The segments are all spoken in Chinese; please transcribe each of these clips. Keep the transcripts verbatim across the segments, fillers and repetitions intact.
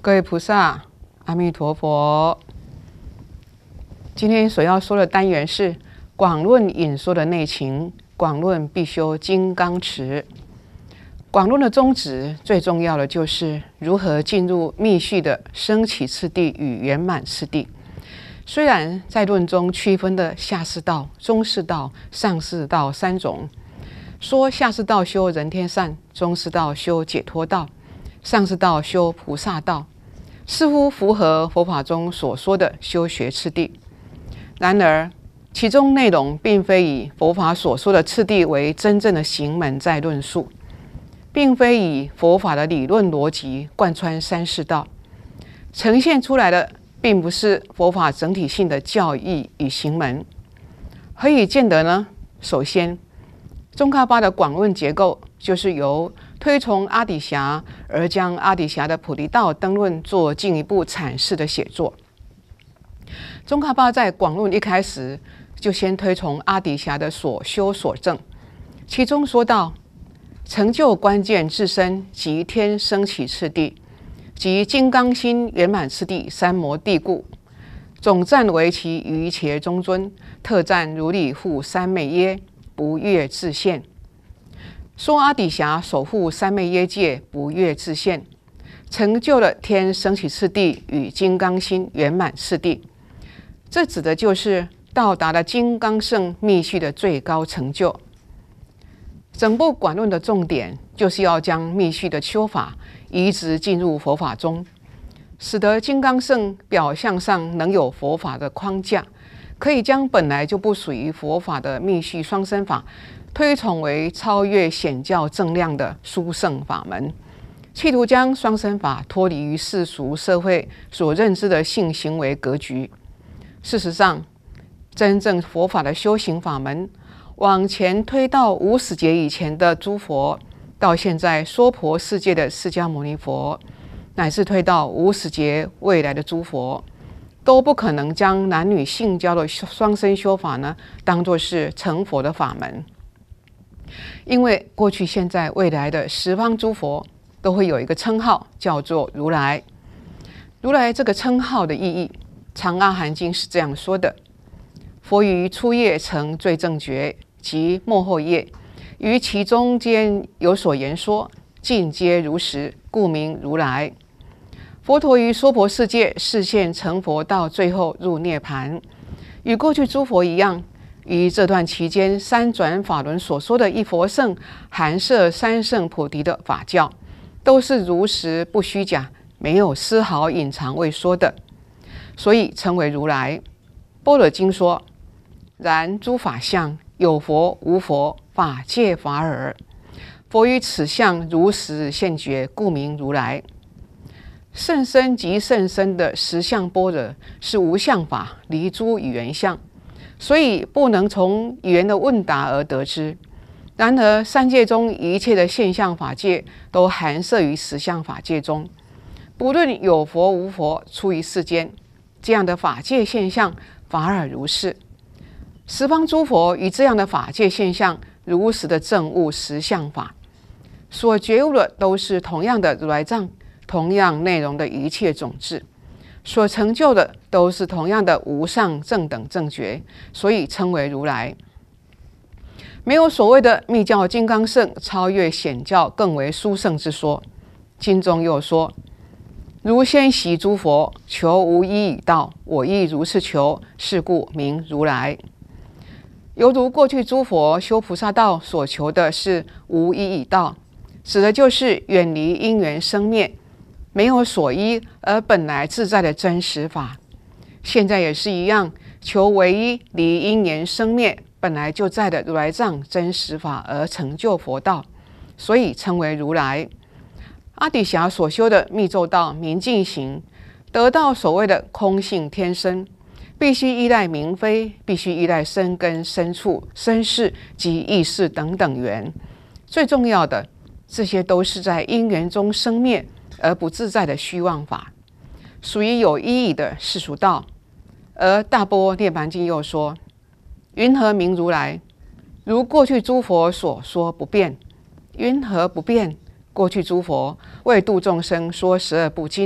各位菩萨，阿弥陀佛。今天所要说的单元是广论引说的内情，广论必修金刚持。广论的宗旨最重要的就是如何进入密续的升起次第与圆满次第。虽然在论中区分的下士道、中士道、上士道三种，说下士道修人天善，中士道修解脱道，上士道修菩萨道，似乎符合佛法中所说的修学次第。然而，其中内容并非以佛法所说的次第为真正的行门在论述，并非以佛法的理论逻辑贯穿三士道，呈现出来的并不是佛法整体性的教义与行门。何以见得呢？首先，宗喀巴的广论结构就是由推崇阿底峡而将阿底峡的菩提道灯论做进一步阐释的写作。宗喀巴在广论一开始就先推崇阿底峡的所修所证，其中说到成就关键自身即天升起次第，即金刚心圆满次第三摩地故，总赞为其于伽中尊，特赞如理护三昧耶，不越自现。说阿底峡守护三昧耶界，不越自现，成就了天升起次第与金刚心圆满次第。这指的就是到达了金刚乘密续的最高成就。整部广论的重点就是要将密续的修法移植进入佛法中，使得金刚乘表象上能有佛法的框架，可以将本来就不属于佛法的密续双生法推崇为超越显教正量的殊胜法门，企图将双生法脱离于世俗社会所认知的性行为格局。事实上，真正佛法的修行法门，往前推到无始劫以前的诸佛，到现在娑婆世界的释迦牟尼佛，乃至推到无始劫未来的诸佛，都不可能将男女性交的双生修法呢，当作是成佛的法门。因为过去、现在、未来的十方诸佛都会有一个称号，叫做如来。如来这个称号的意义，《长阿含经》是这样说的：佛于初夜成最正觉，及末后夜，于其中间有所言说，尽皆如实，故名如来。佛陀于娑婆世界示现成佛，到最后入涅盘，与过去诸佛一样，于这段期间三转法轮所说的一佛乘含摄三圣菩提的法教，都是如实不虚假，没有丝毫隐藏未说的，所以称为如来。般若经说：然诸法相，有佛无佛，法界法尔。佛于此相如实现觉，故名如来。甚深即甚深的实相般若是无相法，离诸语言相，所以不能从语言的问答而得知。然而三界中一切的现象法界都含摄于实相法界中，不论有佛无佛，出于世间，这样的法界现象法尔如是。十方诸佛与这样的法界现象如实的证悟实相法，所觉悟的都是同样的如来藏，同样内容的一切种智，所成就的都是同样的无上正等正觉，所以称为如来。没有所谓的密教金刚乘超越显教更为殊胜之说。经中又说：如先习诸佛，求无一以道，我亦如是求，是故名如来。犹如过去诸佛修菩萨道所求的是无一以道，指的就是远离因缘生灭，没有所依而本来自在的真实法。现在也是一样，求唯一离因缘生灭本来就在的如来藏真实法而成就佛道，所以称为如来。阿底峡所修的密咒道明镜行，得到所谓的空性天生，必须依赖明非，必须依赖生根、生处、生事及意识等等缘。最重要的，这些都是在因缘中生灭而不自在的虚妄法，属于有意义的世俗道。而大般涅盘经又说：云何名如来？如过去诸佛所说不变。云何不变？过去诸佛为度众生说十二部经，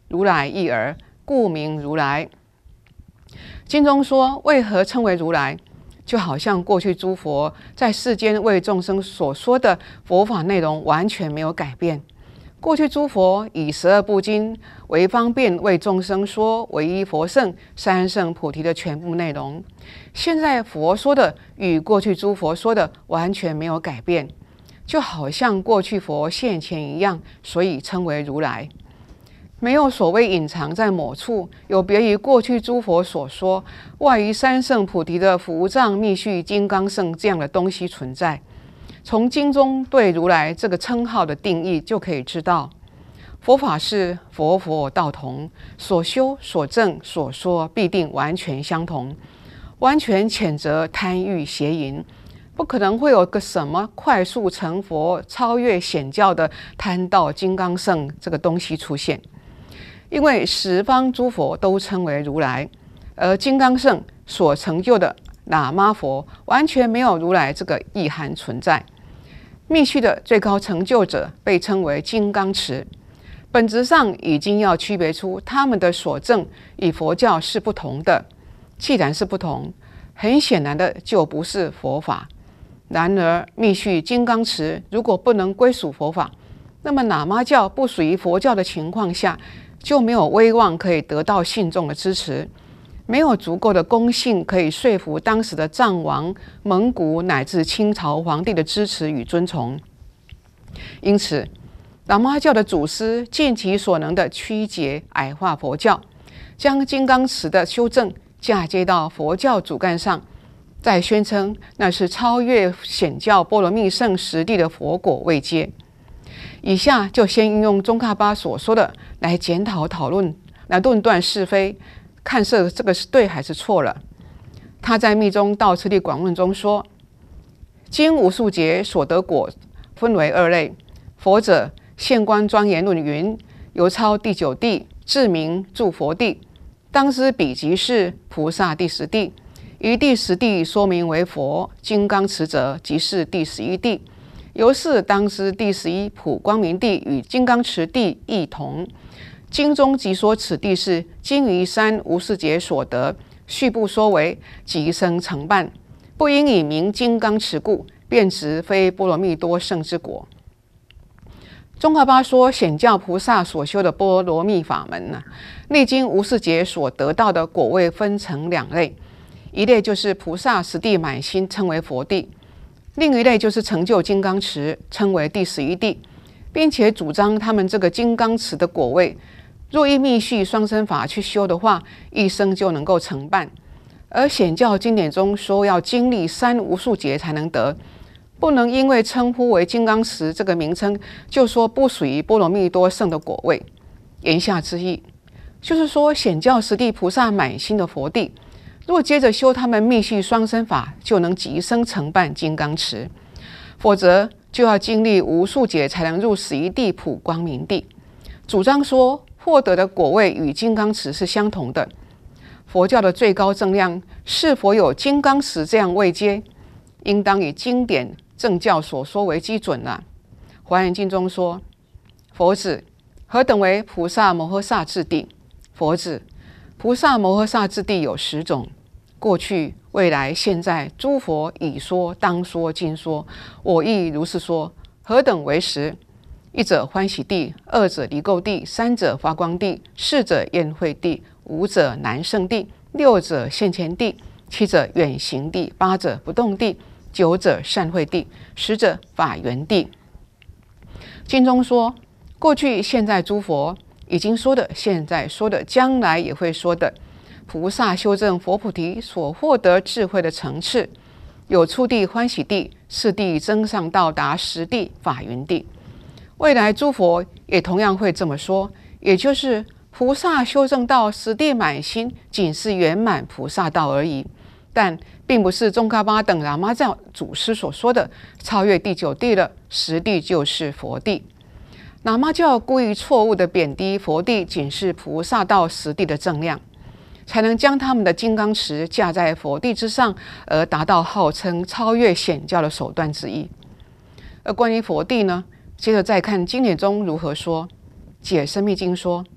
如来一耳，故名如来。经中说，为何称为如来？就好像过去诸佛在世间为众生所说的佛法内容完全没有改变。过去诸佛以十二部经为方便为众生说唯一佛圣三圣菩提的全部内容，现在佛说的与过去诸佛说的完全没有改变，就好像过去佛现前一样，所以称为如来。没有所谓隐藏在某处，有别于过去诸佛所说外于三圣菩提的伏藏密续金刚圣这样的东西存在。从经中对如来这个称号的定义就可以知道，佛法是佛佛道同，所修所证所说必定完全相同，完全谴责贪欲邪淫，不可能会有个什么快速成佛超越显教的贪道金刚圣这个东西出现。因为十方诸佛都称为如来，而金刚圣所成就的喇嘛佛完全没有如来这个意涵存在。密续的最高成就者被称为金刚持，本质上已经要区别出他们的所证与佛教是不同的。既然是不同，很显然的就不是佛法。然而密续金刚持如果不能归属佛法，那么喇嘛教不属于佛教的情况下，就没有威望可以得到信众的支持，没有足够的公信可以说服当时的藏王、蒙古乃至清朝皇帝的支持与尊崇。因此喇嘛教的祖师尽其所能的曲解矮化佛教，将金刚持的修正嫁接到佛教主干上，再宣称那是超越显教波罗蜜圣实地的佛果位阶。以下就先运用宗喀巴所说的来检讨讨论，来论断是非，看是这个是对还是错了。他在密宗道次第广论中说，经无数劫所得果分为二类，佛者现观庄严论云，由超第九地至明住佛地，当知彼即是菩萨第十地，于第十地说明为佛，金刚持者即是第十一地。由是当知第十一普光明地与金刚持地异同。经中即说此地是经于三无世劫所得，续不说为即生成办，不应以名金刚持故，便执非波罗蜜多圣之果。宗喀巴说，显教菩萨所修的波罗蜜法门呢、啊，历经无世劫所得到的果位分成两类，一类就是菩萨十地满心，称为佛地。另一类就是成就金刚持，称为第十一地，并且主张他们这个金刚持的果位，若依密续双生法去修的话，一生就能够成办。而显教经典中说要经历三无数劫才能得，不能因为称呼为金刚持这个名称，就说不属于波罗蜜多圣的果位。言下之意，就是说显教十地菩萨满心的佛地，若接着修他们密续双生法，就能即生成办金刚持；否则就要经历无数劫才能入十一地普光明地。主张说获得的果位与金刚持是相同的。佛教的最高正量是否有金刚持这样位阶，应当以经典正教所说为基准了、啊。华严经中说：“佛子，何等为菩萨摩诃萨智地？”佛子，菩萨摩诃萨智地有十种，过去、未来、现在，诸佛已说、当说、今说，我亦如是说。何等为十？一者欢喜地，二者离垢地，三者发光地，四者宴会地，五者南胜地，六者现前地，七者远行地，八者不动地，九者善会地，十者法缘地。经中说，过去、现在诸佛已经说的，现在说的，将来也会说的，菩萨修证佛菩提所获得智慧的层次，有初地欢喜地，次地增上到达十地法云地。未来诸佛也同样会这么说，也就是菩萨修证到十地满心，仅是圆满菩萨道而已，但并不是宗喀巴等喇嘛教祖师所说的超越第九地了，十地就是佛地。喇嘛教故意错误地贬低佛地仅是菩萨道十地的正量，才能将他们的金刚持架在佛地之上，而达到号称超越显教的手段之一。而关于佛地呢，接着再看经典中如何说。解深密经说，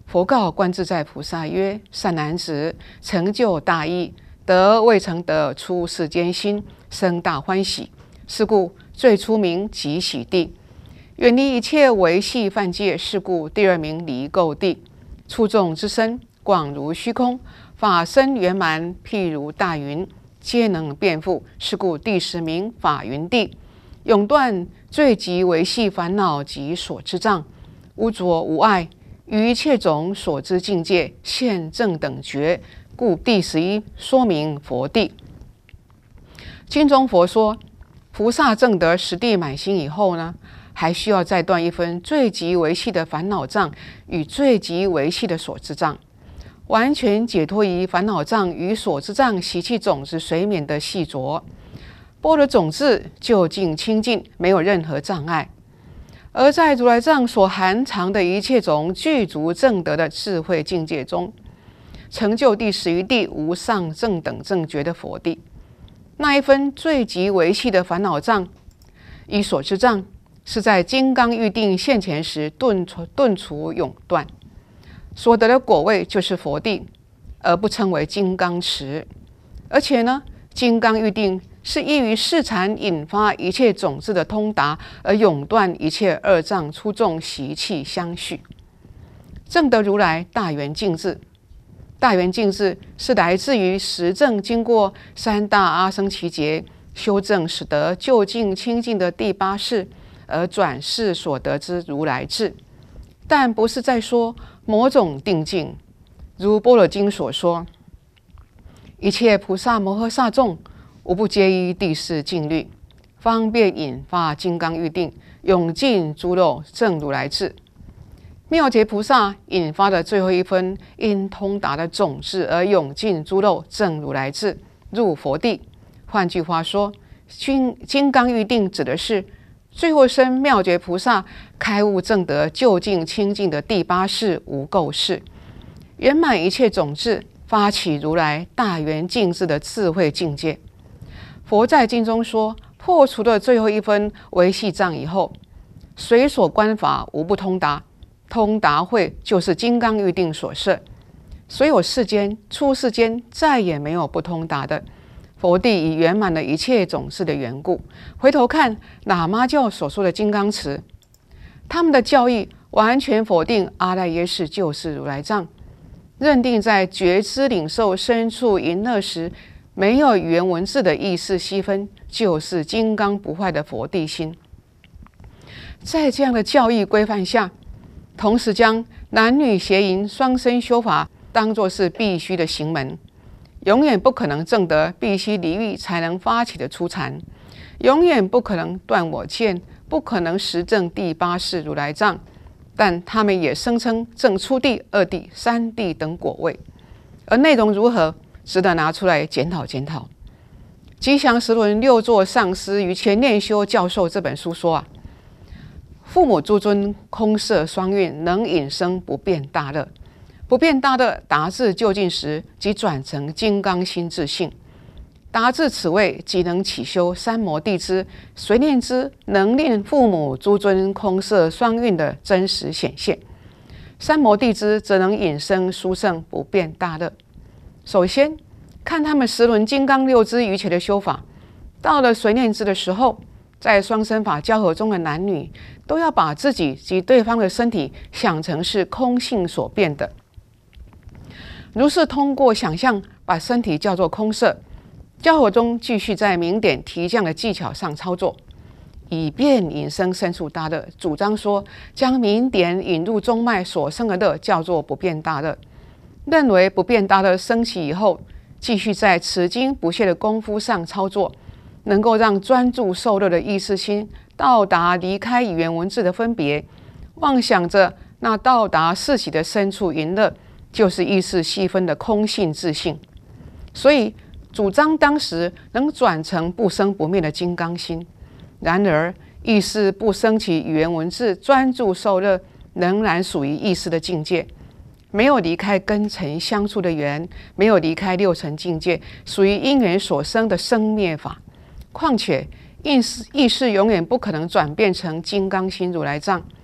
佛告观自在菩萨曰：善男子，成就大义，得未曾得出世间心，生大欢喜。是故最初名极喜地，远离一切维系犯戒。是故第二名离垢地。出众之身，广如虚空，法身圆满，譬如大云，皆能遍覆。是故第十名法云地，永断最极维系烦恼及所知障，无着无碍，于一切种所知境界现正等觉。故第十一说明佛地。经中佛说，菩萨证得十地满心以后呢，还需要再断一分最极维系的烦恼障与最极维系的所知障，完全解脱于烦恼障与所知障习气种子水冕的细着，般若种子究竟清净，没有任何障碍。而在如来藏所含藏的一切种具足正德的智慧境界中，成就第十一地无上正等正觉的佛地。那一分最极维系的烦恼障与所知障，是在金刚喻定现前时顿除顿除永断，所得的果位就是佛地，而不称为金刚持。而且呢，金刚喻定是依于视禅引发一切种子的通达，而永断一切二障出众习气相续。证得如来大圆净智，大圆净智是来自于实证经过三大阿僧祇劫修正，使得究竟清净的第八世，而转世所得之如来智。但不是在说某种定境，如般若经所说，一切菩萨摩诃萨众，无不皆依第四静律，方便引发金刚喻定，永尽诸漏证如来智。妙觉菩萨引发的最后一分因通达的种子，而永尽诸漏证如来智，入佛地。换句话说，金金刚喻定指的是最后生妙觉菩萨开悟证得究竟清净的第八世无垢世，圆满一切种子，发起如来大圆净智的智慧境界。佛在经中说，破除了最后一分维系障以后，随所观法无不通达，通达慧就是金刚喻定所设。所有世间出世间再也没有不通达的。佛地已圆满了一切种子的缘故。回头看喇嘛教所说的金刚持，他们的教义完全否定阿赖耶识就是如来藏，认定在觉知领受深处淫乐时，没有语言文字的意识细分，就是金刚不坏的佛地心。在这样的教义规范下，同时将男女邪淫双生修法当作是必须的行门，永远不可能证得必须离欲才能发起的初禅，永远不可能断我见，不可能实证第八世如来藏。但他们也声称证初地、二地、三地等果位，而内容如何，值得拿出来检讨检讨。吉祥十轮六座上师于前念修教授这本书说啊，父母诸尊空色双运，能引生不变大乐。不变大乐达至究竟时，即转成金刚心自性。达至此位，即能起修三摩地支，随念之能令父母诸尊空色双运的真实显现。三摩地支则能引生殊胜不变大乐。首先看他们十轮金刚六支瑜伽的修法，到了随念之的时候，在双生法交合中的男女都要把自己及对方的身体想成是空性所变的，如是通过想象把身体叫做空色，交合中继续在明点提降的技巧上操作，以便引生深处大乐。主张说将明点引入中脉所生的乐叫做不变大乐，认为不变大乐升起以后，继续在持经不懈的功夫上操作，能够让专注受乐的意识心到达离开语言文字的分别，妄想着那到达四喜的深处淫乐，就是意识细分的空性自性。所以主张当时能转成不生不灭的金刚心。然而意识不升起语言文字，专注受乐，仍然属于意识的境界，没有离开根尘相处的缘，没有离开六尘境界，属于因缘所生的生灭法。况且意识意识永远不可能转变成金刚心如来藏，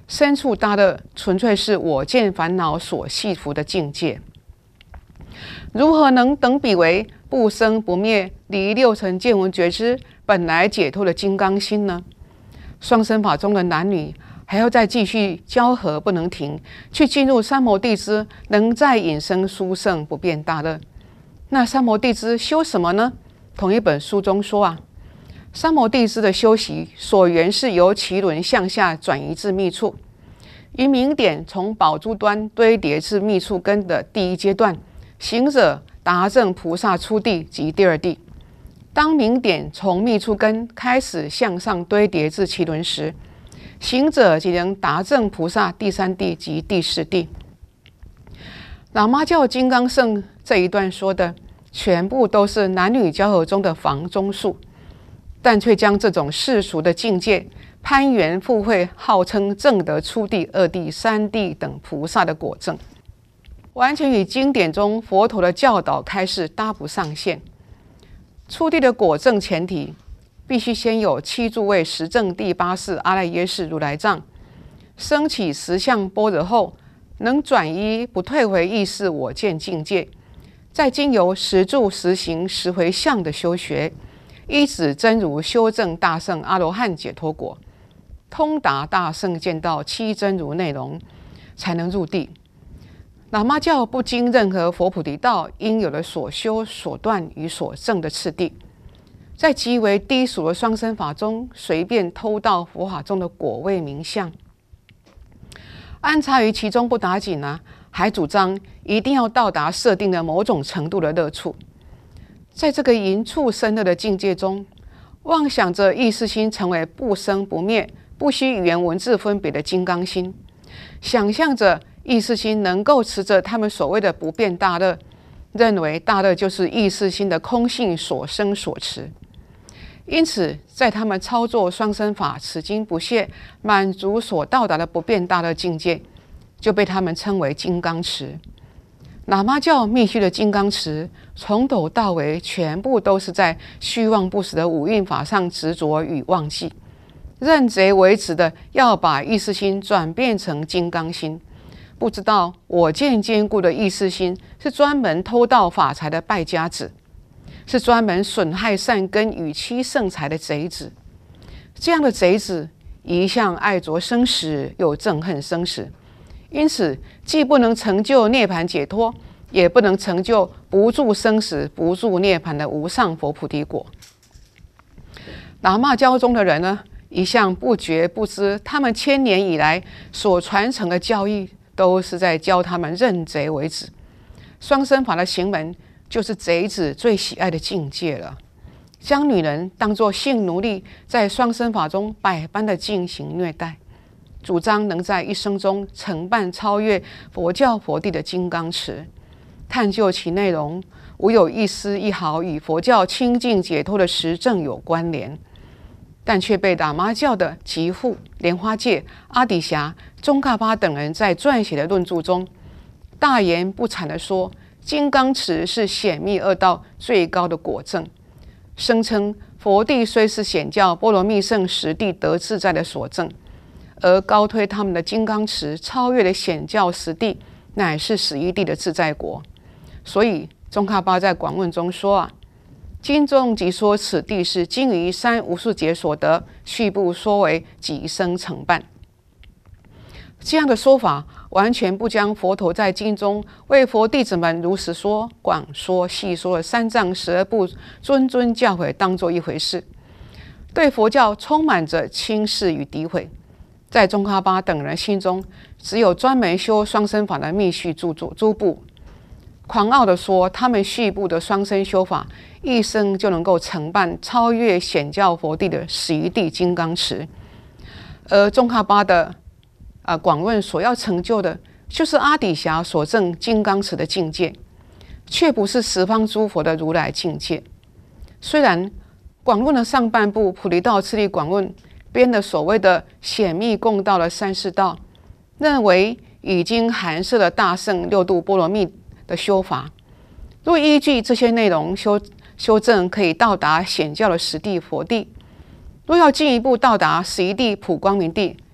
身处大乐纯粹是我见烦恼所系缚的境界。如何能等比为不生不灭、离六尘见闻觉知本来解脱的金刚心呢？双生法中的男女还要再继续交合不能停，去进入三摩地支，能再引生殊胜不变大乐。那三摩地支修什么呢？同一本书中说啊，三摩地支的修习所缘是由脐轮向下转移至密处，于明点从宝珠端堆叠至密处根的第一阶段，行者达证菩萨初地及第二地。当明点从密处根开始向上堆叠至脐轮时，行者即能达证菩萨第三地及第四地。喇嘛教金刚圣这一段说的全部都是男女交合中的房中术，但却将这种世俗的境界攀缘附会，号称证得初地、二地、三地等菩萨的果证，完全与经典中佛陀的教导开示搭不上线。初地的果证前提，必须先有七诸位实证第八世阿赖耶识如来藏，升起实相般若后，能转依不退回意识我见境界，再经由实住实行实回向的修学，依止真如修证大圣阿罗汉解脱果，通达大圣见道七真如内容，才能入地。喇嘛教不经任何佛菩提道应有的所修所断与所证的次第，在极为低俗的双生法中随便偷盗佛法中的果位名相，安插于其中不打紧啊，还主张一定要到达设定的某种程度的乐处。在这个淫处生乐的境界中，妄想着意识心成为不生不灭、不需语言文字分别的金刚心，想象着意识心能够持着他们所谓的不变大乐，认为大乐就是意识心的空性所生所持。因此，在他们操作双生法此经不懈，满足所到达的不变大乐境界，就被他们称为金刚持。喇嘛教密续的金刚持，从头到尾全部都是在虚妄不实的五蕴法上执着与忘记，认贼为子的要把意识心转变成金刚心，不知道我见坚固的意识心是专门偷盗法财的败家子，是专门损害善根与欺圣财的贼子。这样的贼子一向爱着生死，又憎恨生死，因此既不能成就涅槃解脱，也不能成就不住生死、不住涅槃的无上佛菩提果。喇嘛教中的人呢，一向不觉不知，他们千年以来所传承的教义，都是在教他们认贼为子。双生法的行门，就是贼子最喜爱的境界了。将女人当作性奴隶，在双生法中百般的进行虐待，主张能在一生中承办超越佛教佛地的金刚持，探究其内容，无有一丝一毫与佛教清净解脱的实证有关联，但却被喇嘛教的吉护、莲花戒、阿底峡、宗喀巴等人在撰写的论著中，大言不惭地说，金刚持是显密二道最高的果证，声称佛地虽是显教波罗蜜胜实地得自在的所证，而高推他们的金刚持超越了显教实地，乃是十一地的自在国。所以宗喀巴在广论中说啊，经中即说此地是经于三无数劫所得，续部说为即生成办。这样的说法完全不将佛陀在经中为佛弟子们如实说、广说、细说的三藏十二部谆谆教诲当作一回事，对佛教充满着轻视与诋毁。在宗喀巴等人心中，只有专门修双生法的密续著作诸部，狂傲地说他们续部的双生修法，一生就能够承办超越显教佛地的十一地金刚持。而宗喀巴的啊，广论所要成就的，就是阿底峡所证金刚持的境界，却不是十方诸佛的如来境界。虽然广论的上半部《菩提道次第广论》编的所谓的显密共道的三世道，认为已经含摄了大圣六度波罗蜜的修法，若依据这些内容修修正，可以到达显教的十地佛地。若要进一步到达十一地普光明地，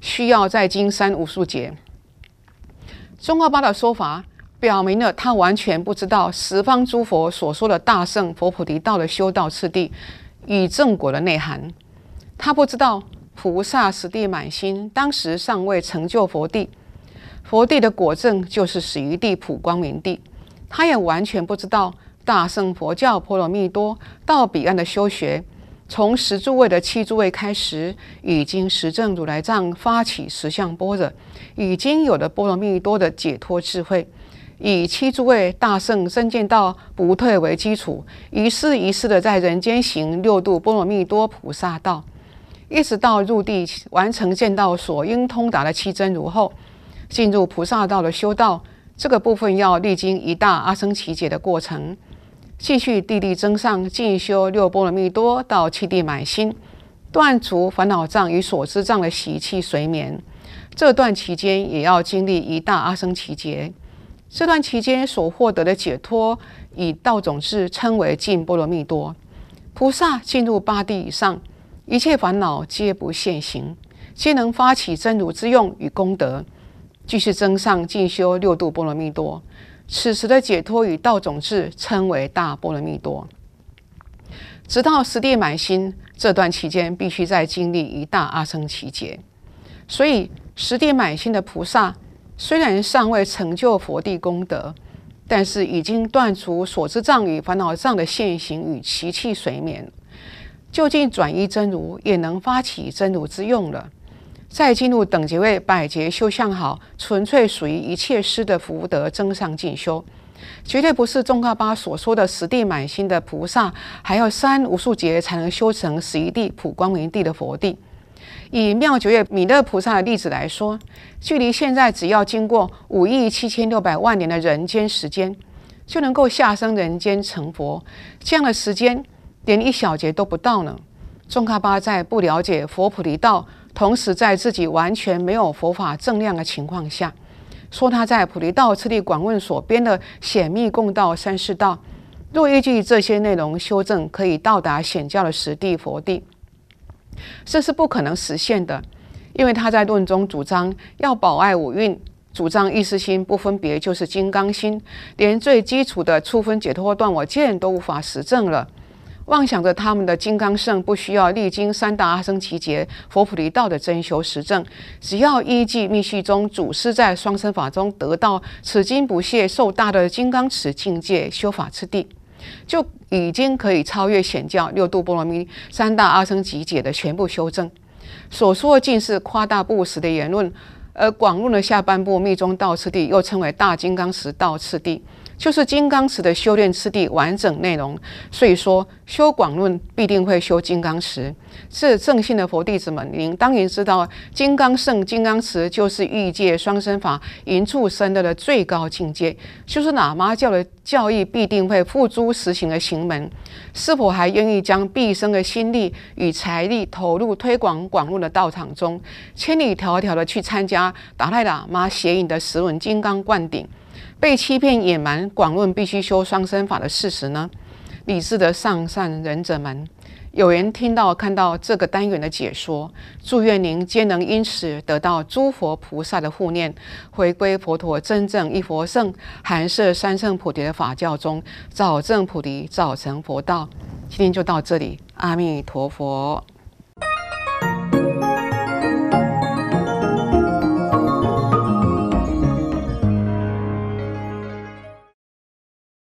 需要再经三无数劫。宗喀巴的说法表明了他完全不知道十方诸佛所说的大乘佛菩提道的修道次第与正果的内涵。他不知道菩萨十地满心，当时尚未成就佛地，佛地的果证就是始于地普光明地。他也完全不知道大乘佛教波罗蜜多到彼岸的修学，从十诸位的七诸位开始，已经实证如来藏发起十相般若，已经有了波罗蜜多的解脱智慧，以七诸位大乘真见道不退为基础，一世一世的在人间行六度波罗蜜多菩萨道，一直到入地完成见到所应通达的七真如后，进入菩萨道的修道。这个部分要历经一大阿僧祇劫的过程，继续地地增上进修六波罗蜜多到七地满心，断除烦恼障与所知障的习气随眠。这段期间也要经历一大阿僧祇劫。这段期间所获得的解脱，以道种智称为尽波罗蜜多。菩萨进入八地以上，一切烦恼皆不现行，皆能发起真如之用与功德，继续增上进修六度波罗蜜多。此时的解脱与道种智称为大波罗蜜多。直到十地满心，这段期间必须再经历一大阿僧祇劫。所以十地满心的菩萨虽然尚未成就佛地功德，但是已经断除所知障与烦恼障的现行与习气随眠，就近转依真如，也能发起真如之用了。再进入等级位百劫修相好，纯粹属于一切师的福德增上进修，绝对不是宗喀巴所说的十地满心的菩萨还要三无数劫才能修成十一地普光明地的佛地。以妙觉月弥勒菩萨的例子来说，距离现在只要经过五亿七千六百万年的人间时间，就能够下生人间成佛。这样的时间连一小节都不到呢。宗喀巴在不了解佛菩提道，同时在自己完全没有佛法正量的情况下，说他在菩提道次第广论所编的显密共道三世道，若依据这些内容修正，可以到达显教的实地佛地，这是不可能实现的。因为他在论中主张要保爱五蕴，主张意识心不分别就是金刚心，连最基础的初分解脱断我见都无法实证了。妄想着他们的金刚乘不需要历经三大阿僧祇劫佛菩提道的真修实证，只要依据密续中祖师在双生法中得到此经不懈受大的金刚持境界修法次第，就已经可以超越显教六度波罗蜜三大阿僧祇劫的全部修正。所说的尽是夸大不实的言论，而广论的下半部密宗道次第又称为大金刚持道次第，就是金刚持的修炼次第完整内容。所以说修广论必定会修金刚持。是正信的佛弟子们，您当然知道金刚乘金刚持就是欲界双生法淫处生乐的最高境界，就是喇嘛教的教义必定会付诸实行的行门。是否还愿意将毕生的心力与财力投入推广广论的道场中，千里迢迢的去参加达赖喇嘛协引的十轮金刚灌顶，被欺骗野蛮广论必须修双生法的事实呢？理智的上善人者们，有缘听到看到这个单元的解说，祝愿您皆能因此得到诸佛菩萨的护念，回归佛陀真正一佛乘含摄三乘菩提的法教中，早证菩提，早成佛道。今天就到这里，阿弥陀佛。